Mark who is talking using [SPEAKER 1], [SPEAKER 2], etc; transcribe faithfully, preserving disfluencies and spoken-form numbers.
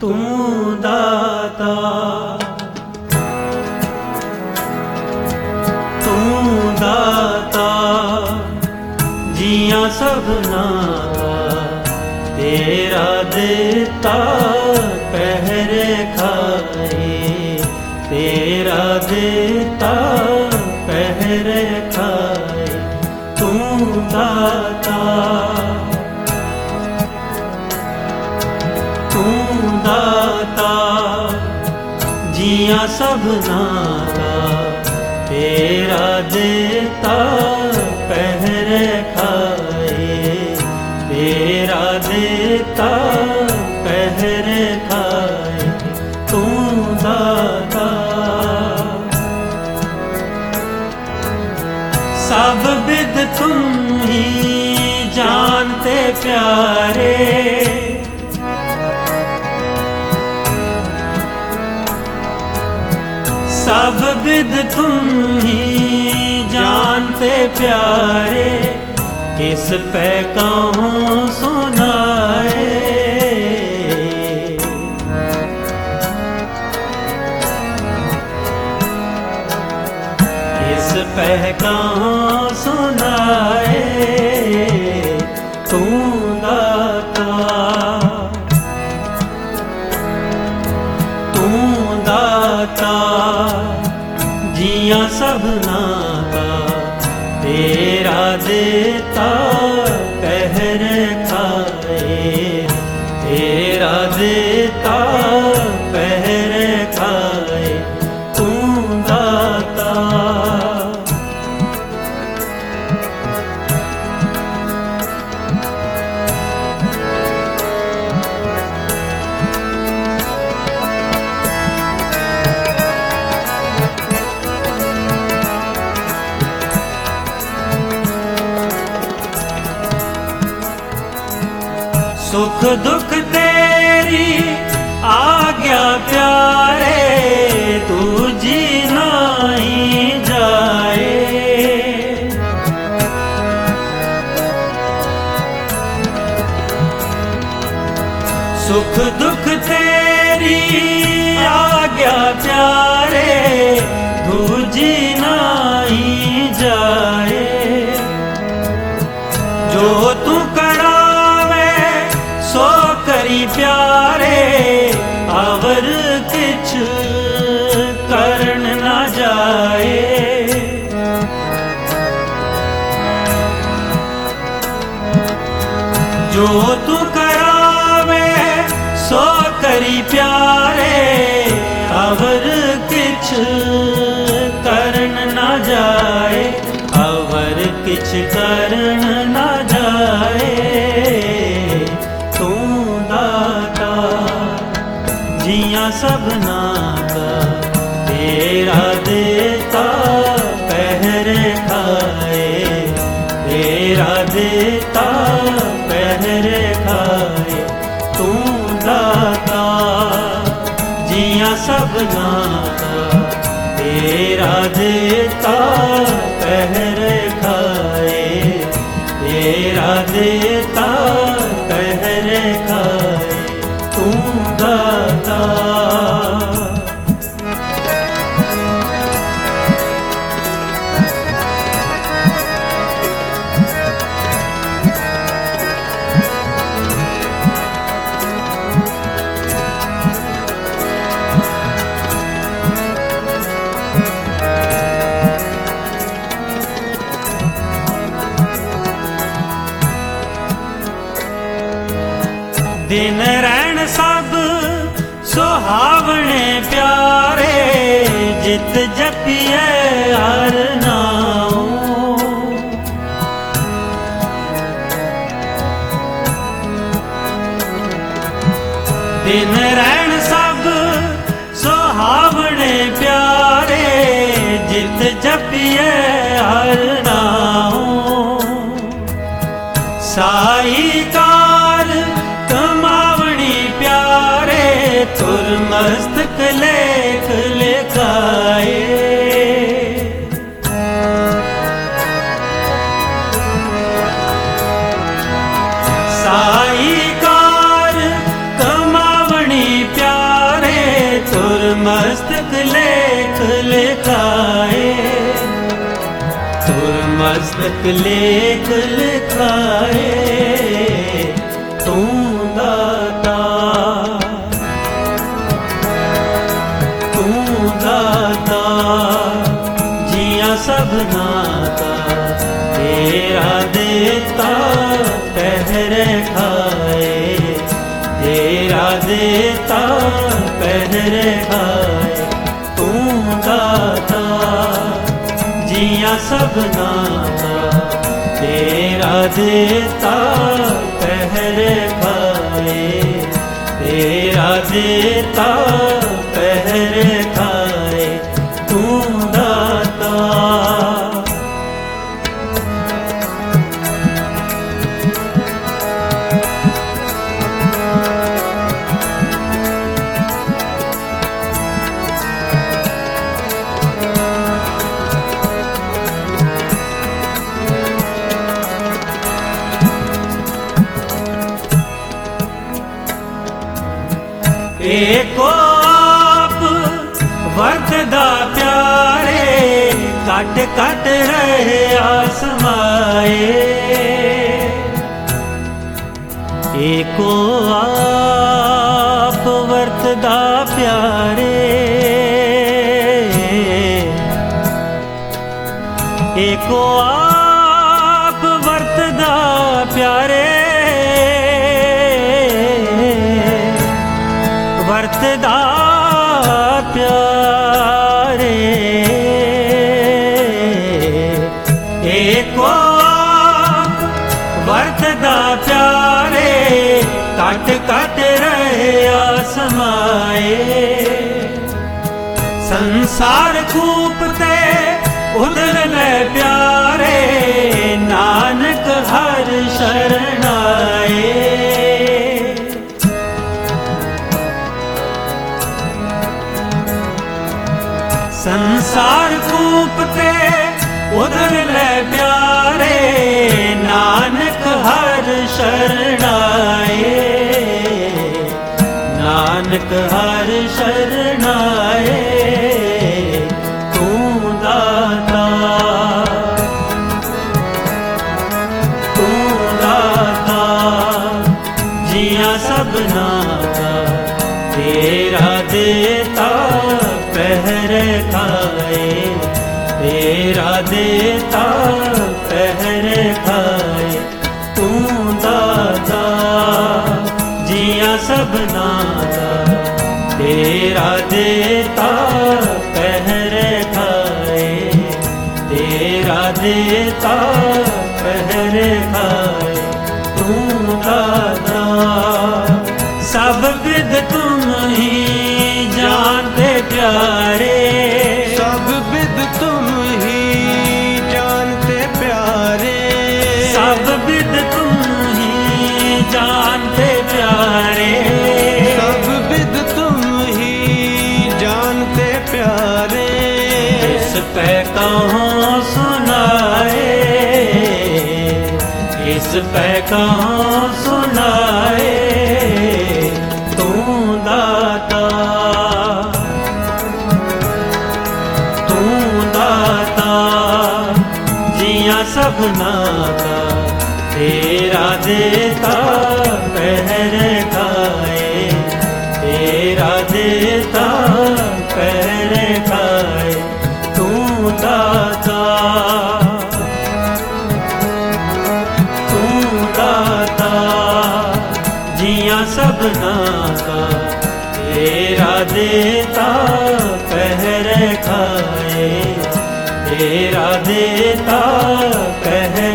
[SPEAKER 1] तू दाता तू दाता जिया सबना तेरा देता पहरे खाए तेरा देता पहरे खाए तू दाता तू दाता जिया सबना तेरा देता पहरे खाए तेरा देता पहरे खाए तू दाता सब विद तुम ही जानते प्यारे सब विद तुम ही जानते प्यारे किस पे कहूँ सुनाए किस पे कहूँ सुनाए तू दाता तू दाता जिया सबना तेरा देता पहरे खाए तेरा देता पहरे खाए तू दाता सुख दुख तेरी आज्ञा प्यारे तू जीना ही जाए सुख दुख तेरी आज्ञा प्यारे तू जीना ही जाए जो तू प्यारे अवर किछ करन ना जाए जो तू करावे सो करी प्यारे अवर किछ करन ना जाए अवर किछ करन ना जाए जिया सबना तेरा देता पहरे खाए तेरा देता पहरे खाए तू दाता जिया सबना तेरा देता पहरे खाए तेरा देता पहरे खाए तू दाता दिन रैन सब सुहावने प्यारे जित जपिए हर नाम दिन रैन सब सुहावने प्यारे जित जपिए हर नाम साई कार कमावणी प्यारे तुर मस्तक लेख लिखाए साई कार कमावणी एक लेख लिखाए तू दाता, तू दाता जिया सबना का, तेरा देता पहरे खाए, तेरा देता पहरे खाए तू दाता जिया सबना का, तेरा देता पहरे खाए, तेरा देता पहरे खाए तू दाता। एको आप वरतदा प्यारे, कट कट रहे आसमाए, एको आप वरतदा प्यारे, एको आप वरतदा प्यारे, वरतदा प्यारे, एको आप वरतदा प्यारे, कट कट रहे आसमाए, संसार खूपते उधर ले प्यारे, नानक हर शरणाए, संसार कूपते उधर ले प्यारे, नानक हर शरणाए, नानक हर शरणाए तू दाता, तू दाता जिया सबना का, तेरा देता पहरे खाए, तेरा देता पहरे खाए तू दाता जिया सबना का, तेरा देता पहरे खाए, तेरा देता पहरे खाए तू दाता। सब विद तुम ही जानते प्यारे,
[SPEAKER 2] सब विद तुम ही जानते प्यारे,
[SPEAKER 1] सब विद तुम ही जानते प्यारे,
[SPEAKER 2] सब विद तुम ही जानते प्यारे,
[SPEAKER 1] इस पे कहाँ सुनाए, इस पे कहाँ सुनाए तू दाता, तू दाता जिया सबना का, तेरा देता पहरे खाए, तेरा देता पहरे खाए तू दाता, तू दाता जिया सबना का, तेरा देता पहरे खाए, तेरा देता पहरे